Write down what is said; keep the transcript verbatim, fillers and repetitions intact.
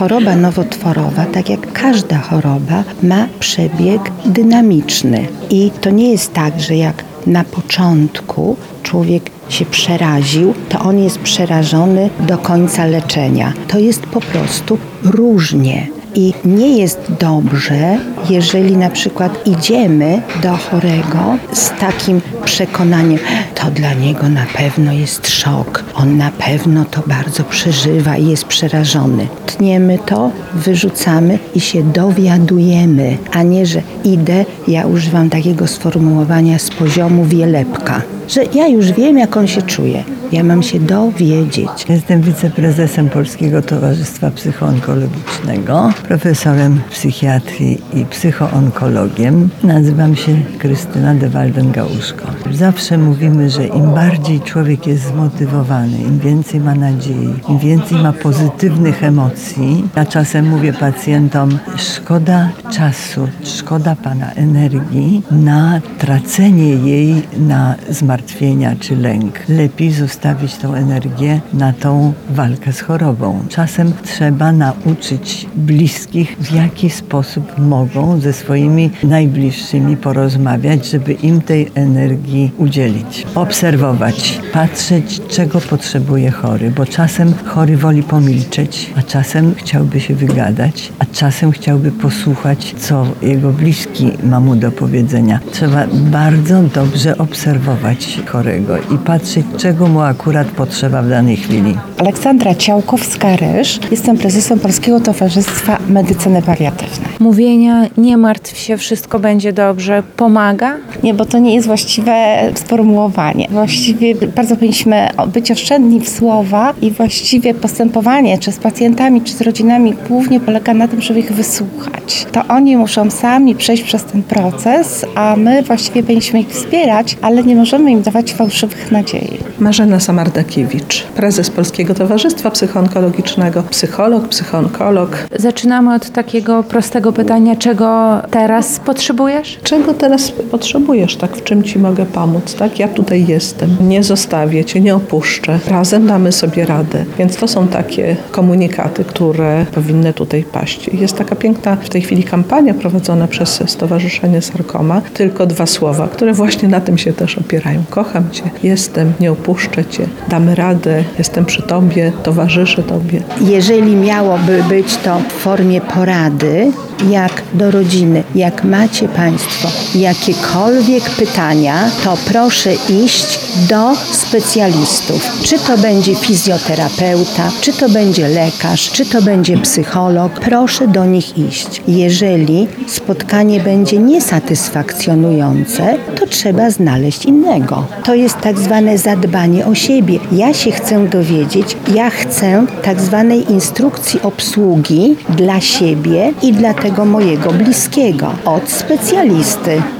choroba nowotworowa, tak jak każda choroba, ma przebieg dynamiczny. I to nie jest tak, że jak na początku człowiek się przeraził, to on jest przerażony do końca leczenia. To jest po prostu różnie. I nie jest dobrze, jeżeli na przykład idziemy do chorego z takim przekonaniem, to dla niego na pewno jest szok, on na pewno to bardzo przeżywa i jest przerażony. Tniemy to, wyrzucamy i się dowiadujemy, a nie, że idę, ja używam takiego sformułowania z poziomu wielebka, że ja już wiem, jak on się czuje. Ja mam się dowiedzieć. Jestem wiceprezesem Polskiego Towarzystwa Psychoonkologicznego, profesorem psychiatrii i psychoonkologiem. Nazywam się Krystyna de Walden-Gałuszko. Zawsze mówimy, że im bardziej człowiek jest zmotywowany, im więcej ma nadziei, im więcej ma pozytywnych emocji. Ja czasem mówię pacjentom, szkoda czasu, szkoda pana energii na tracenie jej na zmartwienia czy lęk. Lepiej zostawić tą energię na tą walkę z chorobą. Czasem trzeba nauczyć bliskich, w jaki sposób mogą ze swoimi najbliższymi porozmawiać, żeby im tej energii udzielić. Obserwować, patrzeć, czego potrzebuje chory, bo czasem chory woli pomilczeć, a czasem chciałby się wygadać, a czasem chciałby posłuchać, co jego bliski ma mu do powiedzenia. Trzeba bardzo dobrze obserwować chorego i patrzeć, czego mu akurat potrzeba w danej chwili. Aleksandra Ciałkowska-Ryż. Jestem prezesem Polskiego Towarzystwa Medycyny Paliatywnej. Mówienia, nie martw się, wszystko będzie dobrze, pomaga? Nie, bo to nie jest właściwe sformułowanie. Właściwie bardzo powinniśmy być oszczędni w słowa i właściwie postępowanie, czy z pacjentami, czy z rodzinami, głównie polega na tym, żeby ich wysłuchać. To oni muszą sami przejść przez ten proces, a my właściwie powinniśmy ich wspierać, ale nie możemy im dawać fałszywych nadziei. Marzena Samardakiewicz, prezes Polskiego Towarzystwa Psychoonkologicznego, psycholog, psychoonkolog. Zaczynamy od takiego prostego pytania, czego teraz potrzebujesz? Czego teraz potrzebujesz, tak? W czym ci mogę pomóc, tak? Ja tutaj jestem, nie zostawię cię, nie opuszczę. Razem damy sobie radę. Więc to są takie komunikaty, które powinny tutaj paść. Jest taka piękna w tej chwili kampania prowadzona przez Stowarzyszenie Sarkoma. Tylko dwa słowa, które właśnie na tym się też opierają. Kocham cię, jestem, nie opuszczę cię, damy radę, jestem przy tobie, towarzyszę tobie. Jeżeli miałoby być to w formie porady, jak do rodziny, jak macie Państwo jakiekolwiek pytania, to proszę iść do specjalistów. Czy to będzie fizjoterapeuta, czy to będzie lekarz, czy to będzie psycholog. Proszę do nich iść. Jeżeli spotkanie będzie niesatysfakcjonujące, to trzeba znaleźć innego. To jest tak zwane zadbanie o siebie. Ja się chcę dowiedzieć, ja chcę tak zwanej instrukcji obsługi dla siebie i dla tego mojego bliskiego od specjalisty.